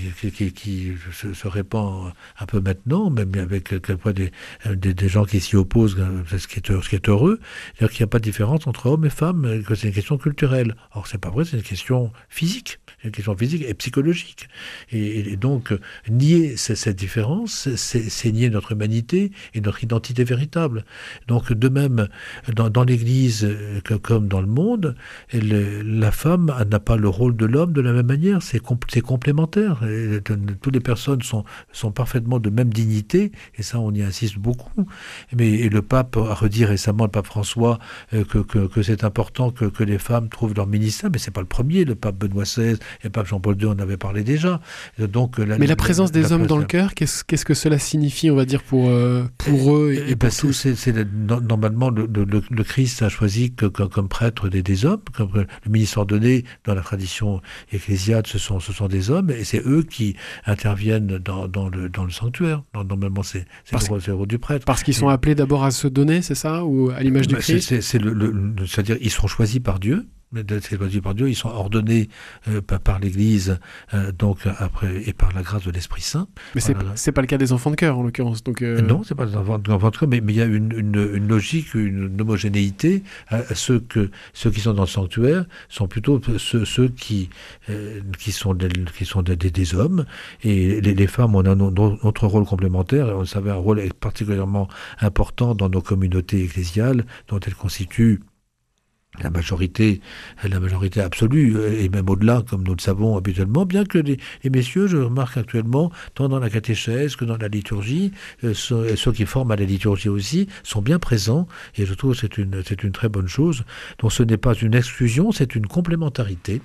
Speaker 3: se répand un peu maintenant, même avec quelquefois des gens qui s'y opposent, ce qui est heureux, c'est-à-dire qu'il n'y a pas de différence entre hommes et femmes, que c'est une question culturelle. Or c'est pas vrai, c'est une question physique. C'est une question physique et psychologique. Et donc, nier cette différence, c'est nier notre humanité et notre identité véritable. Donc, de même, dans l'Église, comme dans le monde, la femme n'a pas le rôle de l'homme de la même manière. C'est complémentaire. Toutes les personnes sont parfaitement de même dignité, et ça, on y insiste beaucoup. Et le pape a redit récemment, le pape François, que c'est important que les femmes trouvent leur ministère, mais c'est pas le premier. Le pape Benoît XVI et le pape Jean-Paul II en avait parlé déjà. Donc,
Speaker 2: mais la présence des hommes dans le chœur, qu'est-ce que cela signifie, on va dire, pour eux et pour tous?
Speaker 3: Normalement, le Christ a choisi comme prêtre des hommes, comme le ministre ordonné dans la tradition ecclésiale, ce sont des hommes, et c'est eux qui interviennent dans le sanctuaire. Normalement, c'est le rôle du prêtre.
Speaker 2: Parce qu'ils sont appelés d'abord à se donner, c'est ça, ou à l'image du Christ?
Speaker 3: C'est-à-dire, ils sont choisis par Dieu. Ils sont ordonnés par l'Église, donc après, et par la grâce de l'Esprit Saint.
Speaker 2: Mais c'est pas le cas des enfants de chœur en l'occurrence. Donc
Speaker 3: non, c'est pas des enfants de chœur, mais il y a une logique, une homogénéité. Ceux qui sont dans le sanctuaire sont plutôt ceux qui sont des hommes, et les femmes ont un autre rôle complémentaire. On savait un rôle particulièrement important dans nos communautés ecclésiales, dont elles constituent la majorité absolue, et même au-delà, comme nous le savons habituellement, bien que les messieurs, je remarque actuellement, tant dans la catéchèse que dans la liturgie, ceux qui forment à la liturgie aussi, sont bien présents, et je trouve que c'est une très bonne chose. Donc ce n'est pas une exclusion, c'est une complémentarité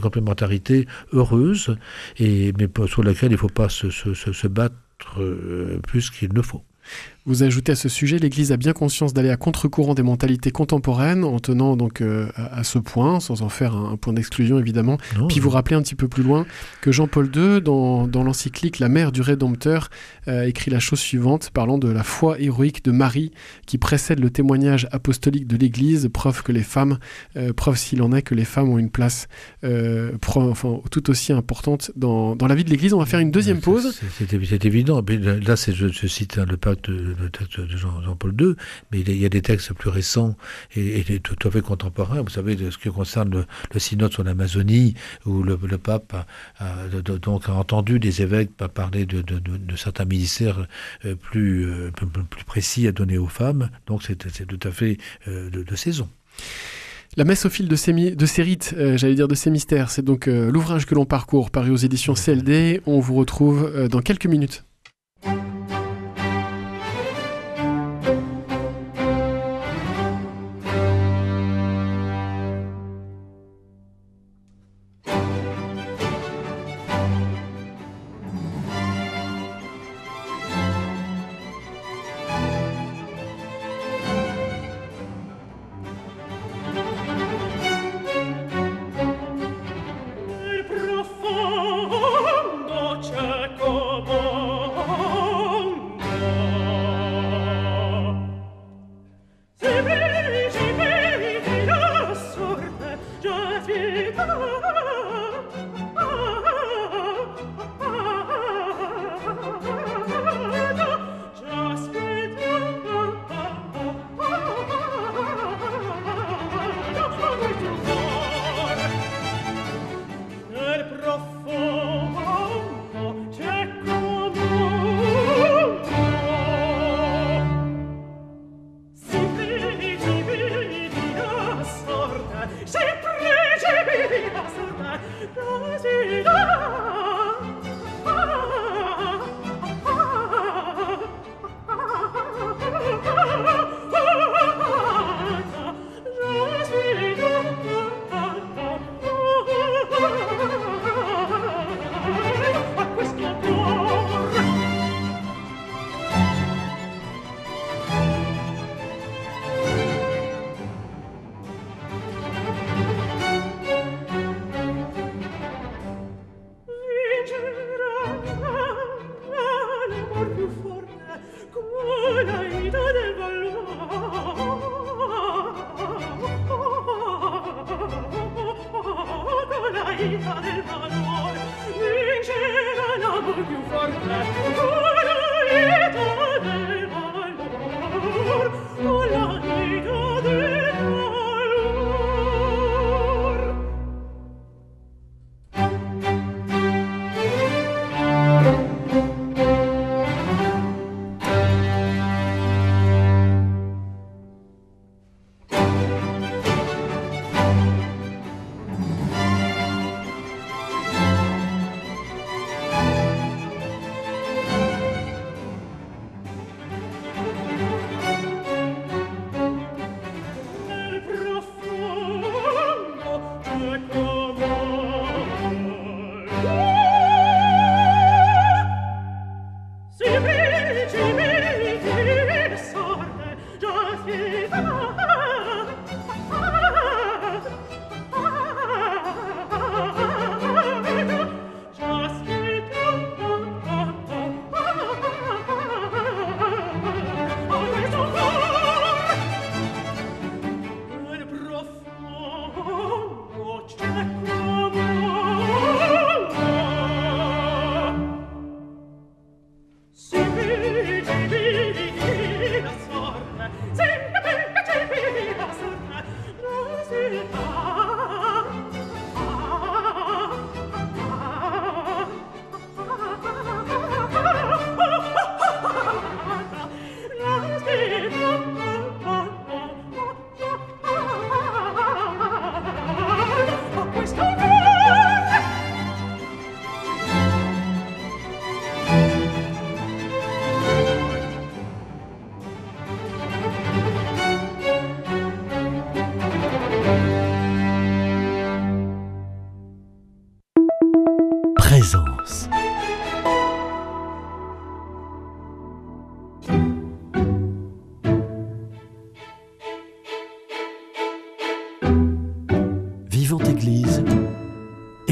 Speaker 3: heureuse, mais sur laquelle il ne faut pas se battre plus qu'il ne faut.
Speaker 2: Vous ajoutez à ce sujet, l'Église a bien conscience d'aller à contre-courant des mentalités contemporaines en tenant donc à ce point, sans en faire un point d'exclusion évidemment.
Speaker 3: Non,
Speaker 2: Puis vous rappelez un petit peu plus loin que Jean-Paul II, dans l'encyclique La Mère du Rédempteur, écrit la chose suivante, parlant de la foi héroïque de Marie qui précède le témoignage apostolique de l'Église, preuve s'il en est que les femmes ont une place tout aussi importante dans la vie de l'Église. On va faire une deuxième pause.
Speaker 3: C'est évident. Là, je cite le texte de Jean-Paul II, mais il y a des textes plus récents et tout à fait contemporains. Vous savez, de ce qui concerne le synode sur l'Amazonie, où le pape a entendu des évêques parler de certains ministères plus précis à donner aux femmes. Donc c'est tout à fait de saison.
Speaker 2: La messe au fil de ces rites, de ces mystères, c'est donc l'ouvrage que l'on parcourt, paru aux éditions CLD. On vous retrouve dans quelques minutes.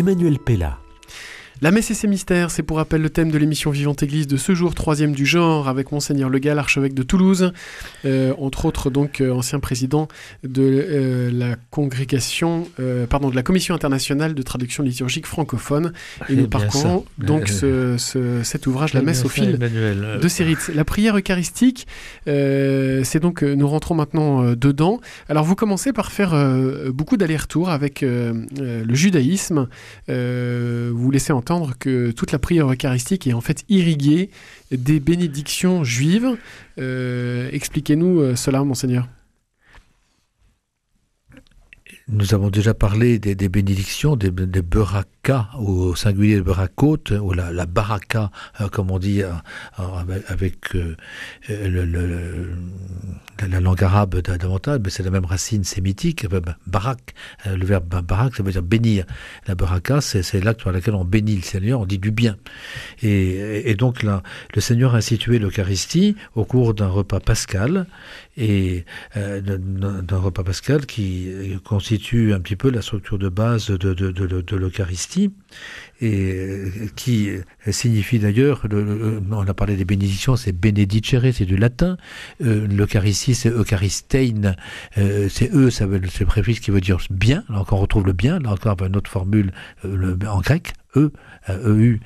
Speaker 1: Emmanuel Pella.
Speaker 2: La messe et ses mystères, c'est pour rappel le thème de l'émission Vivante Église de ce jour, 3e du genre, avec Monseigneur Le Gall, archevêque de Toulouse, entre autres donc ancien président de la congrégation, de la Commission internationale de traduction liturgique francophone. Et nous parcourons donc cet ouvrage, la messe au fil de ses rites. La prière eucharistique, c'est donc, nous rentrons maintenant dedans. Alors vous commencez par faire beaucoup d'allers-retours avec le judaïsme. Vous laissez entendre que toute la prière eucharistique est en fait irriguée des bénédictions juives. Expliquez-nous cela, Monseigneur.
Speaker 3: Nous avons déjà parlé des bénédictions, des berakas, au singulier de berakot, ou la baraka, comme on dit avec la langue arabe davantage, mais c'est la même racine sémitique, barak, le verbe barak, ça veut dire bénir. La baraka, c'est l'acte par lequel on bénit le Seigneur, on dit du bien. Et donc là, le Seigneur a institué l'Eucharistie au cours d'un repas pascal, et d'un repas pascal qui constitue un petit peu la structure de base de l'Eucharistie, et qui signifie d'ailleurs, on a parlé des bénédictions, c'est benedicere, c'est du latin, l'Eucharistie c'est eucharistein, c'est c'est le préfixe qui veut dire bien, là encore on retrouve le bien, là encore une autre formule en grec, EU,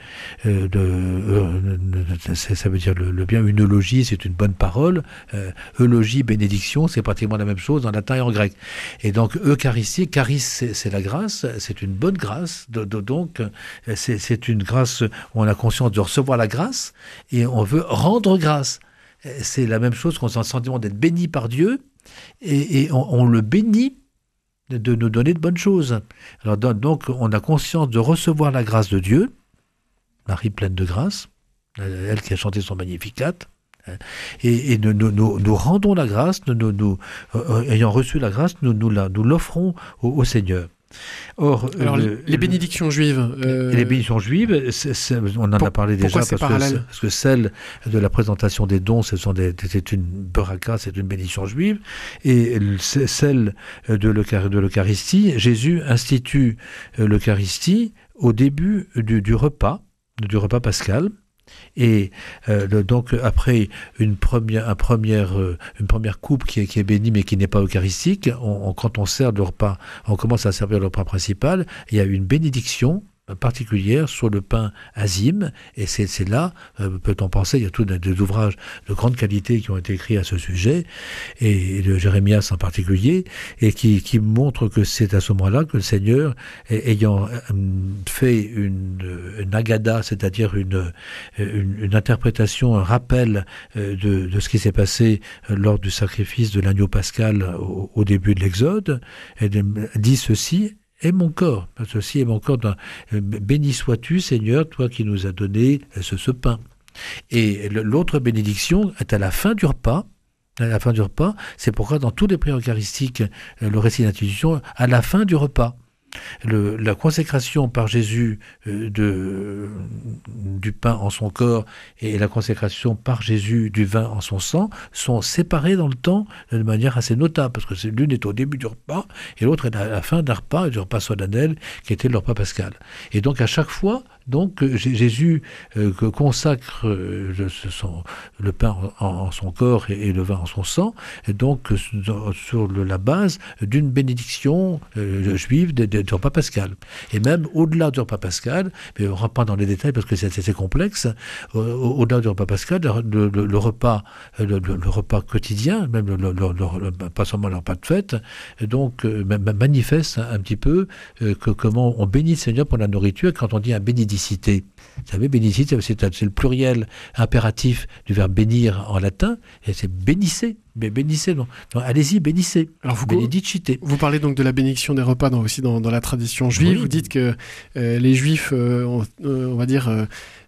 Speaker 3: ça veut dire le bien. Une eulogie, c'est une bonne parole. Eulogie, bénédiction, c'est pratiquement la même chose en latin et en grec. Et donc, Eucharistie, charis, c'est la grâce, c'est une bonne grâce. Donc, c'est une grâce où on a conscience de recevoir la grâce et on veut rendre grâce. C'est la même chose qu'on a le sentiment d'être béni par Dieu et on le bénit de nous donner de bonnes choses. Alors donc, on a conscience de recevoir la grâce de Dieu, Marie pleine de grâce, elle qui a chanté son Magnificat, et nous rendons la grâce, ayant reçu la grâce, nous l'offrons au Seigneur. Or, alors,
Speaker 2: les bénédictions juives...
Speaker 3: Les bénédictions juives, on en a parlé déjà, parce que celle de la présentation des dons, c'est une baraka, c'est une bénédiction juive, et celle de l'Eucharistie, Jésus institue l'Eucharistie au début du repas pascal. Et donc après une première coupe qui est bénie mais qui n'est pas eucharistique, quand on sert le repas, on commence à servir le repas principal, il y a une bénédiction particulière sur le pain azime, et c'est là, peut-on penser, il y a tous des ouvrages de grande qualité qui ont été écrits à ce sujet, et de Jérémias en particulier, et qui montrent que c'est à ce moment-là que le Seigneur, ayant fait une agada, c'est-à-dire une interprétation, un rappel de ce qui s'est passé lors du sacrifice de l'agneau pascal au début de l'Exode, dit ceci: et mon corps, ceci est mon corps, béni sois-tu Seigneur, toi qui nous as donné ce pain. Et l'autre bénédiction est à la fin du repas. À la fin du repas, c'est pourquoi dans tous les prières eucharistiques, le récit d'institution, à la fin du repas, la consécration par Jésus du pain en son corps et la consécration par Jésus du vin en son sang sont séparées dans le temps de manière assez notable, parce que l'une est au début du repas et l'autre est à la fin d'un repas, du repas solennel qui était le repas pascal. Et donc à chaque fois, Jésus consacre le pain en son corps et le vin en son sang, et donc sur la base d'une bénédiction juive du repas pascal. Et même au-delà du repas pascal, mais on ne rentre pas dans les détails parce que c'est complexe, au-delà du repas pascal, le repas quotidien, même pas seulement le repas de fête, donc manifeste un petit peu comment on bénit le Seigneur pour la nourriture. Quand on dit un bénédicité, vous savez, bénédicite, c'est le pluriel impératif du verbe bénir en latin, et c'est bénissez. Mais bénissez, non, allez-y, bénissez.
Speaker 2: Alors vous parlez donc de la bénédiction des repas aussi dans la tradition juive. Oui. Vous dites que les Juifs, on va dire,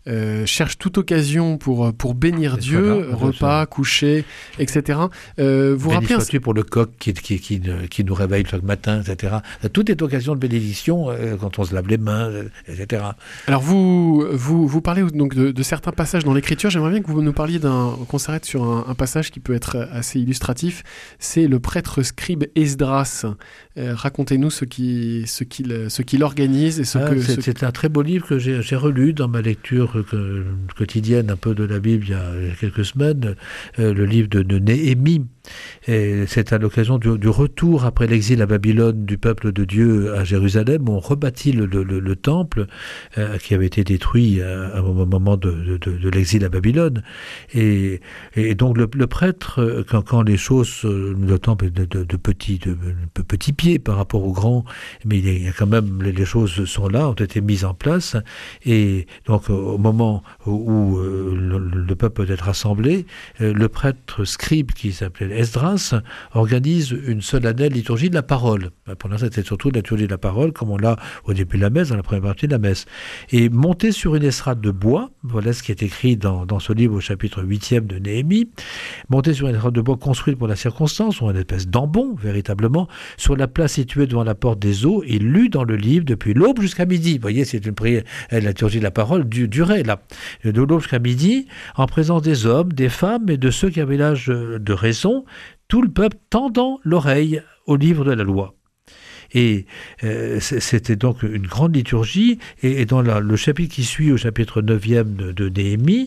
Speaker 2: cherchent toute occasion pour bénir Dieu, repas, coucher, etc. Vous
Speaker 3: Béni
Speaker 2: rappelez
Speaker 3: sois-tu pour le coq qui nous réveille chaque matin, etc. Tout est occasion de bénédiction quand on se lave les mains, etc.
Speaker 2: Alors vous parlez donc de certains passages dans l'Écriture. J'aimerais bien que vous nous parliez qu'on s'arrête sur un passage qui peut être assez illustratif. C'est le prêtre scribe Esdras. Racontez-nous ce qu'il organise et
Speaker 3: c'est un très beau livre que j'ai relu dans ma lecture quotidienne un peu de la Bible il y a quelques semaines, le livre de Néhémie. Et c'est à l'occasion du retour après l'exil à Babylone du peuple de Dieu à Jérusalem. On rebâtit le temple qui avait été détruit au moment de l'exil à Babylone. Et donc le prêtre, quand les choses, le temple est de petits pieds par rapport aux grands, mais il y a quand même, les choses sont là, ont été mises en place. Et donc au moment où le peuple peut être rassemblé, le prêtre scribe qui s'appelait Esdras organise une solennelle liturgie de la parole. Pour l'instant, c'était surtout la liturgie de la parole, comme on l'a au début de la messe, dans la première partie de la messe. Et monté sur une estrade de bois, voilà ce qui est écrit dans ce livre au chapitre 8e de Néhémie, monté sur une estrade de bois construite pour la circonstance, ou une espèce d'ambon, véritablement, sur la place située devant la porte des eaux, et lu dans le livre depuis l'aube jusqu'à midi. Vous voyez, c'est une prière, la liturgie de la parole durait là, de l'aube jusqu'à midi, en présence des hommes, des femmes et de ceux qui avaient l'âge de raison, tout le peuple tendant l'oreille au livre de la loi. Et c'était donc une grande liturgie, et dans le chapitre qui suit, au chapitre 9e de Néhémie,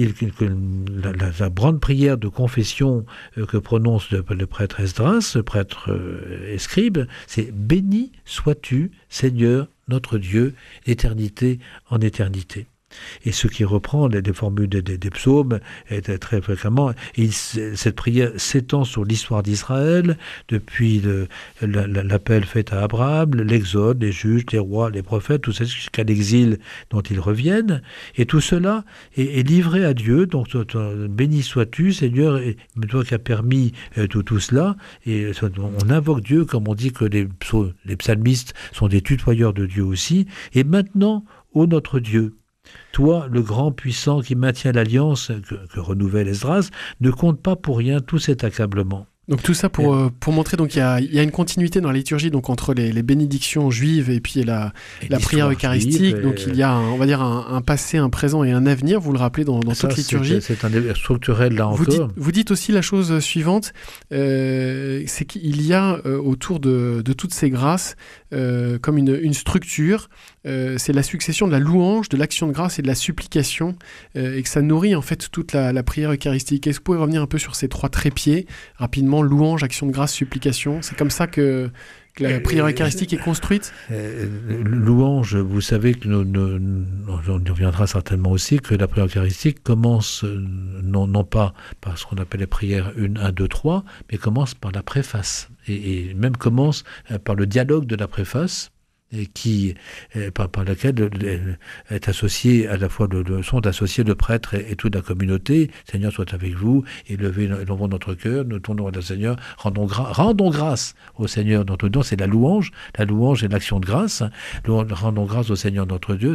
Speaker 3: la grande prière de confession que prononce le prêtre Esdras, le prêtre scribe, c'est « Béni sois-tu, Seigneur notre Dieu, éternité en éternité ». Et ce qui reprend des formules des psaumes très fréquemment. Et cette prière s'étend sur l'histoire d'Israël, depuis l'appel fait à Abraham, l'exode, les juges, les rois, les prophètes, tout ça jusqu'à l'exil dont ils reviennent. Et tout cela est livré à Dieu. Donc, béni sois-tu, Seigneur, et toi qui as permis tout cela. Et on invoque Dieu, comme on dit que les psalmistes sont des tutoyeurs de Dieu aussi. Et maintenant, ô notre Dieu, toi, le grand puissant qui maintient l'alliance que renouvelle Esdras, ne compte pas pour rien tout cet accablement.
Speaker 2: Donc tout ça pour montrer donc il y a une continuité dans la liturgie donc entre les bénédictions juives et puis la prière eucharistique. Donc il y a on va dire un passé, un présent et un avenir. Vous le rappelez dans toute liturgie.
Speaker 3: C'est un structurel là encore.
Speaker 2: Vous dites aussi la chose suivante, c'est qu'il y a autour de toutes ces grâces comme une structure. C'est la succession de la louange, de l'action de grâce et de la supplication, et que ça nourrit en fait toute la prière eucharistique. Est-ce que vous pouvez revenir un peu sur ces trois trépieds rapidement? Louange, action de grâce, supplication. C'est comme ça que la prière eucharistique est construite?
Speaker 3: Louange, vous savez que on y reviendra certainement aussi, que la prière eucharistique commence non pas par ce qu'on appelle les prières 1, 1, 2, 3, mais commence par la préface. Et même commence par le dialogue de la préface, et qui par laquelle est associé à la fois sont associés le prêtre et toute la communauté. Seigneur soit avec vous, élevons notre cœur, nous tournons à le Seigneur, rendons grâce au Seigneur notre Dieu. C'est la louange et l'action de grâce. Rendons grâce au Seigneur notre Dieu.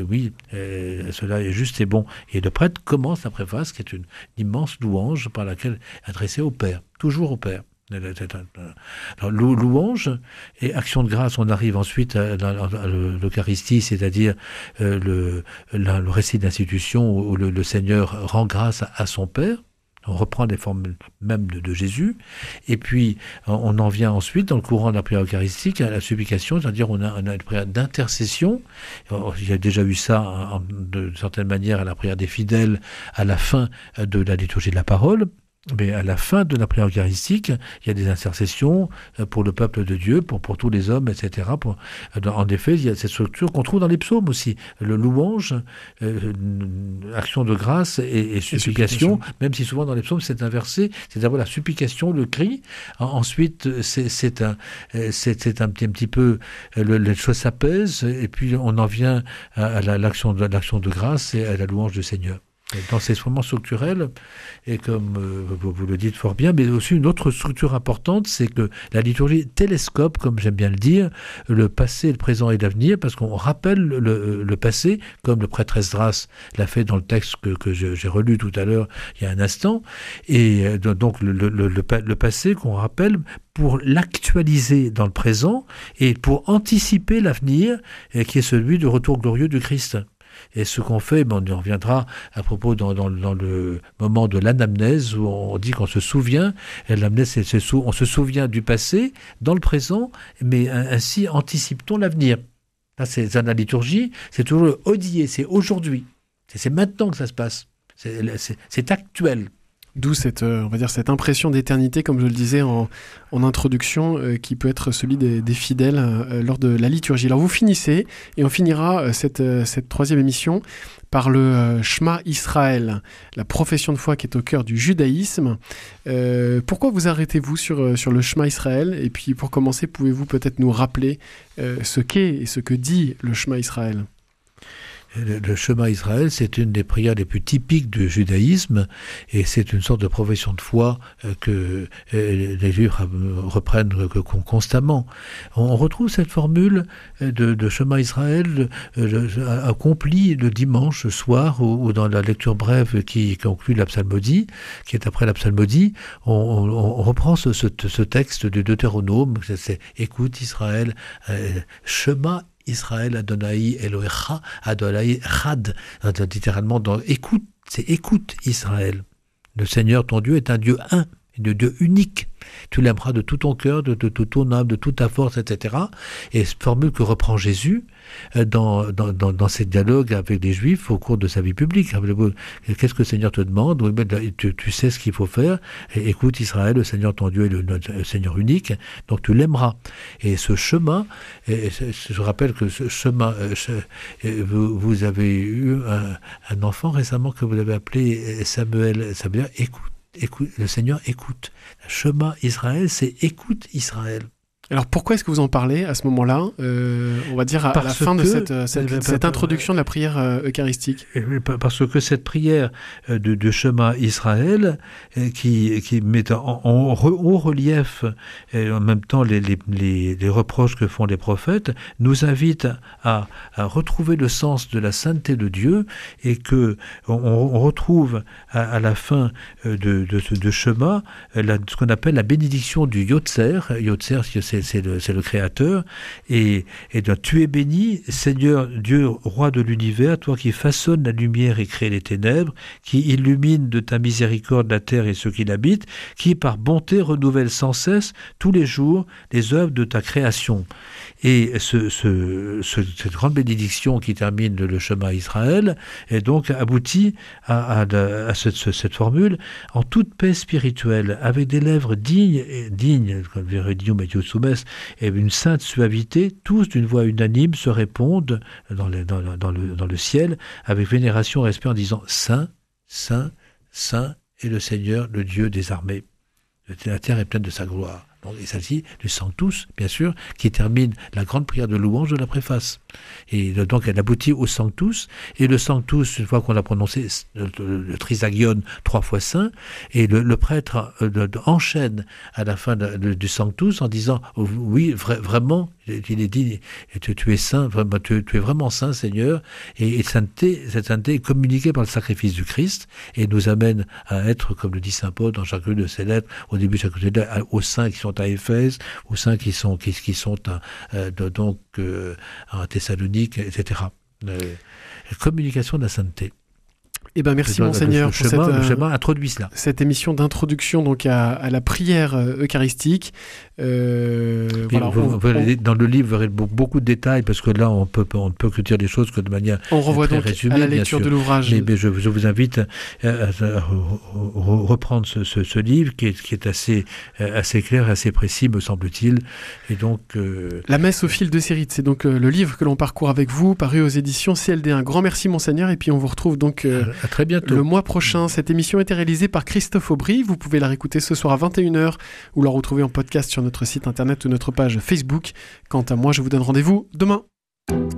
Speaker 3: Cela est juste et bon. Et le prêtre commence la préface, qui est une immense louange par laquelle adressée au Père, toujours au Père. Alors, louange et action de grâce, on arrive ensuite à l'Eucharistie, c'est-à-dire le récit d'institution où le Seigneur rend grâce à son Père. On reprend les formes même de Jésus, et puis on en vient ensuite dans le courant de la prière eucharistique à la supplication, c'est-à-dire on a une prière d'intercession. Il y a déjà eu ça de certaine manière à la prière des fidèles à la fin de la liturgie de la parole. Mais à la fin de la prière eucharistique, il y a des intercessions pour le peuple de Dieu, pour tous les hommes, etc. En effet, il y a cette structure qu'on trouve dans les psaumes aussi. Le louange, action de grâce et supplication, même si souvent dans les psaumes c'est inversé, c'est d'abord la supplication, le cri. Ensuite, c'est un petit peu, les choses s'apaisent, et puis on en vient à l'action de grâce et à la louange du Seigneur. Dans ces moments structurels, et comme vous le dites fort bien, mais aussi une autre structure importante, c'est que la liturgie télescope, comme j'aime bien le dire, le passé, le présent et l'avenir, parce qu'on rappelle le passé, comme le prêtre Esdras l'a fait dans le texte que j'ai relu tout à l'heure, il y a un instant, et donc le passé qu'on rappelle pour l'actualiser dans le présent et pour anticiper l'avenir, qui est celui du retour glorieux du Christ. Et ce qu'on fait, on y reviendra à propos dans le moment de l'anamnèse, où on dit qu'on se souvient, et l'anamnèse, on se souvient du passé, dans le présent, mais ainsi anticipe-t-on l'avenir. Là, c'est dans la liturgie, c'est toujours odié, c'est aujourd'hui. C'est maintenant que ça se passe. C'est actuel.
Speaker 2: D'où cette impression d'éternité, comme je le disais en introduction, qui peut être celui des fidèles lors de la liturgie. Alors vous finissez, et on finira cette troisième émission par le Shema Israël, la profession de foi qui est au cœur du judaïsme. Pourquoi vous arrêtez-vous sur le Shema Israël ? Et puis pour commencer, pouvez-vous peut-être nous rappeler ce qu'est et ce que dit le Shema Israël ?
Speaker 3: Le Shema Israël, c'est une des prières les plus typiques du judaïsme, et c'est une sorte de profession de foi que les Juifs reprennent constamment. On retrouve cette formule de Shema Israël accomplie le dimanche soir, ou dans la lecture brève qui conclut la psalmodie, qui est après la psalmodie, on reprend ce texte du Deutéronome, c'est « Écoute Israël, Shema Israël Adonai Elohecha Adonai Echad », littéralement dans écoute, c'est écoute Israël. Le Seigneur ton Dieu est un Dieu un, un Dieu unique. Tu l'aimeras de tout ton cœur, de toute ton âme, de toute ta force, etc. Et cette formule que reprend Jésus dans ses dialogues avec les Juifs au cours de sa vie publique. Qu'est-ce que le Seigneur te demande ? Tu sais ce qu'il faut faire. Et écoute Israël, le Seigneur ton Dieu est le Seigneur unique, donc tu l'aimeras. Et ce chemin, je rappelle que ce chemin, vous avez eu un enfant récemment que vous avez appelé Samuel. Ça veut dire écoute, le Seigneur écoute. Shema Israël, c'est écoute Israël.
Speaker 2: Alors pourquoi est-ce que vous en parlez à ce moment-là, on va dire à la fin de cette introduction de la prière eucharistique ?
Speaker 3: Parce que cette prière de Shema Israël, qui met en haut relief et en même temps les reproches que font les prophètes, nous invite à retrouver le sens de la sainteté de Dieu, et que on retrouve à la fin de Shema ce qu'on appelle la bénédiction du Yotzer. Yotzer, c'est le Créateur, et tu es béni, Seigneur Dieu, roi de l'univers, toi qui façonnes la lumière et crées les ténèbres, qui illumine de ta miséricorde la terre et ceux qui l'habitent, qui par bonté renouvelle sans cesse tous les jours les œuvres de ta création. Et cette grande bénédiction qui termine le Shema Israël est donc aboutie à cette formule en toute paix spirituelle, avec des lèvres dignes, comme Viridium et Yosumes, et une sainte suavité, tous d'une voix unanime se répondent dans le ciel avec vénération et respect en disant « Saint, Saint, Saint est le Seigneur, le Dieu des armées. La terre est pleine de sa gloire. » Et celle-ci, le Sanctus, bien sûr, qui termine la grande prière de louange de la préface. Et donc, elle aboutit au Sanctus. Et le Sanctus, une fois qu'on a prononcé le Trisagion 3 fois saint, et le prêtre enchaîne à la fin du Sanctus en disant « Oui, vraiment, il est dit, tu es saint, tu es vraiment saint, Seigneur. » Et cette sainteté est communiquée par le sacrifice du Christ et nous amène à être, comme le dit saint Paul dans chacune de ses lettres, au début de chaque lettre, aux saints qui sont à Éphèse, aux saints qui sont à Thessalonique, etc. Communication de la sainteté.
Speaker 2: Eh ben merci Monseigneur pour
Speaker 3: le chemin introduit cela.
Speaker 2: Cette émission d'introduction donc à la prière eucharistique.
Speaker 3: Dans le livre, vous verrez beaucoup de détails, parce que là, on ne peut que dire des choses que de manière
Speaker 2: on renvoie
Speaker 3: très
Speaker 2: donc
Speaker 3: résumée,
Speaker 2: à la lecture de l'ouvrage.
Speaker 3: Mais je vous invite à reprendre ce livre qui est assez clair et assez précis, me semble-t-il. Et donc,
Speaker 2: La messe au fil de Cérite, c'est donc le livre que l'on parcourt avec vous, paru aux éditions CLD. Un grand merci Monseigneur, et puis on vous retrouve donc
Speaker 3: à très bientôt.
Speaker 2: Le mois prochain. Cette émission a été réalisée par Christophe Aubry. Vous pouvez la réécouter ce soir à 21h ou la retrouver en podcast sur notre site internet ou notre page Facebook. Quant à moi, je vous donne rendez-vous demain.